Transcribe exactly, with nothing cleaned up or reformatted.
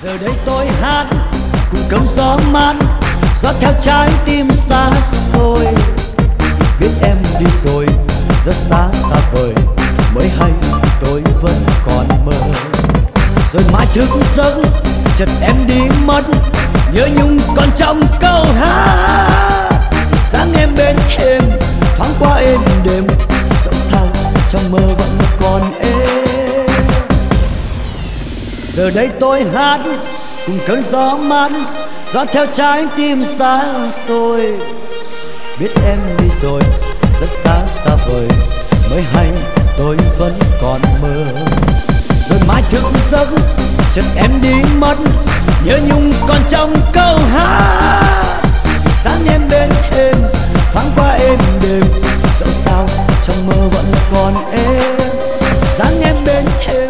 Giờ đây tôi hát cùng cơn gió mát gió theo trái tim xa xôi. Biết em đi rồi rất xa xa vời, mới hay tôi vẫn còn mơ. Rồi mãi thức giấc chợt em đi mất, nhớ nhung còn trong câu hát. Sáng em bên thềm thoáng qua êm đềm, dẫu sao trong mơ vẫn còn em. Giờ đây tôi hát cùng cơn gió mát gió theo trái tim xa xôi. Biết em đi rồi rất xa xa vời, mới hay tôi vẫn còn mơ. Rồi mãi thức giấc chợt em đi mất, nhớ nhung còn trong câu hát. Sáng em bên thềm thoáng qua êm đềm, dẫu sao trong mơ vẫn còn em. Sáng em bên thềm